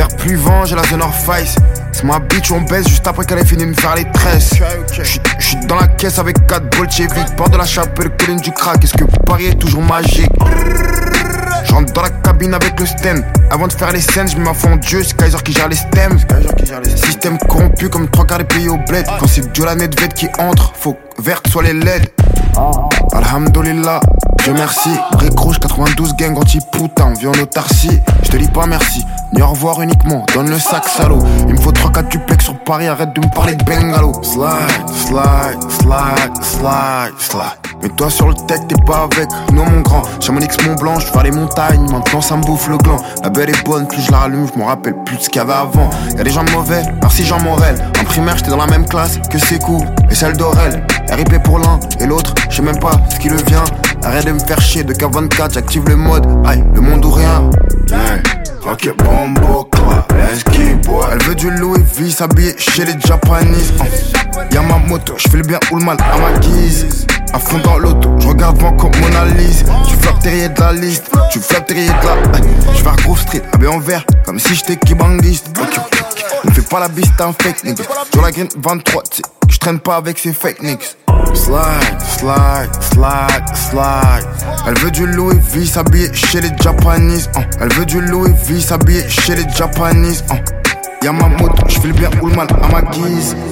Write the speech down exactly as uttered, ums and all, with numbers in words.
plus vent, j'ai la The North Face. C'est ma bitch, on baisse juste après qu'elle ait fini de me faire les tresses. J'suis dans la caisse avec quatre bolcheviks. Porte de la chapelle, colline du crack. Est-ce que Paris est toujours magique? J'rentre dans la cabine avec le stem. Avant de faire les scènes, j'mets ma foi en Dieu. C'est Kaiser qui gère les stems. Système corrompu comme trois quarts des pays au bled. Quand c'est Dieu la Nedved qui entre, faut que verte soit les L E D. Alhamdoulilah, Dieu merci. Brick rouge, quatre-vingt-douze gang anti-putain. Viens en autarcie, j'te dis pas merci ni au revoir uniquement, donne le sac salaud. Il me faut trois quatre duplex sur Paris, arrête de me parler de bungalow. Slide, slide, slide, slide, slide. Mais toi sur le tech t'es pas avec, non mon grand. J'ai mon X Mont Blanc, je faire les montagnes, maintenant ça me bouffe le gland. La belle est bonne, plus je la rallume, je me rappelle plus de ce qu'il y avait avant. Y'a des gens mauvais, merci Jean Morel. En primaire j'étais dans la même classe que Sekou et celle d'Aurel. R I P pour l'un et l'autre, je sais même pas ce qui le vient. Arrête de me faire chier, de K vingt-quatre, j'active le mode. Aïe, le monde ou rien. Yeah. Ok, bombo, clap, let's keep boy. Elle veut du Louis V, s'habiller chez les Japanese. Oh. Y'a ma moto, j'fais le bien ou le mal à ma guise. À fond dans l'auto, j'regarde vent comme Mona Lisa. Tu flirterais de la liste, tu flirterais de la. J'vais à Grove Street, habillé en vert, comme si j'étais kibangiste. Ok, ok, ok. Ne fais pas la biste, t'es un fake nigga. Sur la green vingt-trois, tu sais que j'traîne pas avec ces fake niggas. Slide, slide, slide, slide. Elle veut du Louis V, s'habiller chez les Japanese. Oh. Elle veut du Louis V, s'habiller chez les Japanese. Oh. Y'a ma moto, j'fais le bien ou le mal à ma guise.